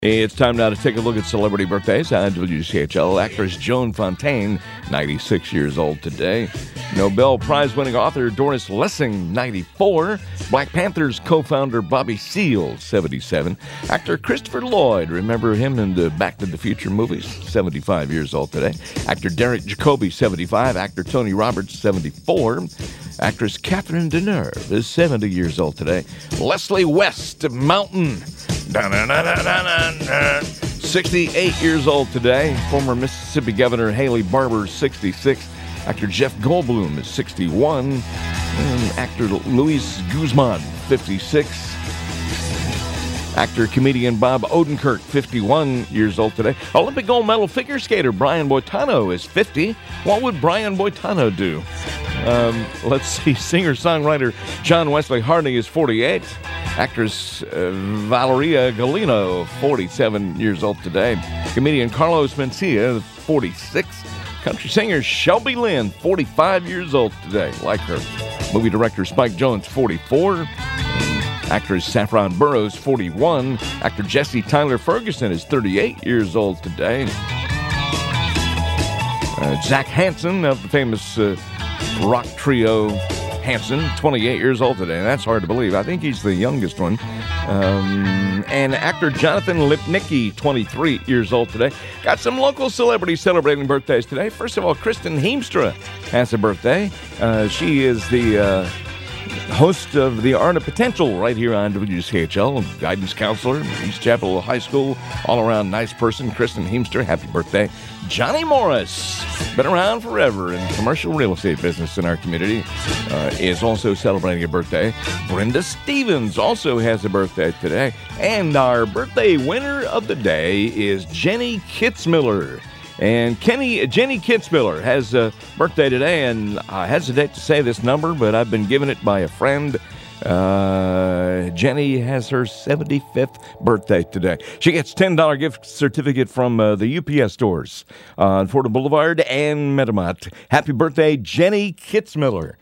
It's time now to take a look at celebrity birthdays on WCHL. Actress Joan Fontaine, 96 years old today. Nobel Prize-winning author Doris Lessing, 94. Black Panthers co-founder Bobby Seale, 77. Actor Christopher Lloyd, remember him in the Back to the Future movies, 75 years old today. Actor Derek Jacobi, 75. Actor Tony Roberts, 74. Actress Catherine Deneuve is 70 years old today. Leslie West Mountain, 68 years old today. Former Mississippi Governor Haley Barbour, 66. Actor Jeff Goldblum is 61. And actor Luis Guzman, 56. Actor, comedian Bob Odenkirk, 51 years old today. Olympic gold medal figure skater Brian Boitano is 50. What would Brian Boitano do? Let's see. Singer-songwriter John Wesley Harding is 48. Actress Valeria Golino, 47 years old today. Comedian Carlos Mencia, 46. Country singer Shelby Lynn, 45 years old today. Like her. Movie director Spike Jonze, 44. Actress Saffron Burrows, 41. Actor Jesse Tyler Ferguson is 38 years old today. Zach Hansen of the famous rock trio Hanson, 28 years old today. That's hard to believe. I think he's the youngest one. And actor Jonathan Lipnicki, 23 years old today. Got some local celebrities celebrating birthdays today. First of all, Kristen Heemstra has a birthday. She is the host of The Art of Potential right here on WCHL, guidance counselor, East Chapel High School, all-around nice person. Kristen Heemstra, happy birthday. Johnny Morris, been around forever in the commercial real estate business in our community, is also celebrating a birthday. Brenda Stevens also has a birthday today. And our birthday winner of the day is Jenny Kitzmiller. And Jenny Kitzmiller has a birthday today, and I hesitate to say this number, but I've been given it by a friend. Jenny has her 75th birthday today. She gets a $10 gift certificate from the UPS stores on Fordham Boulevard and Metamont. Happy birthday, Jenny Kitzmiller.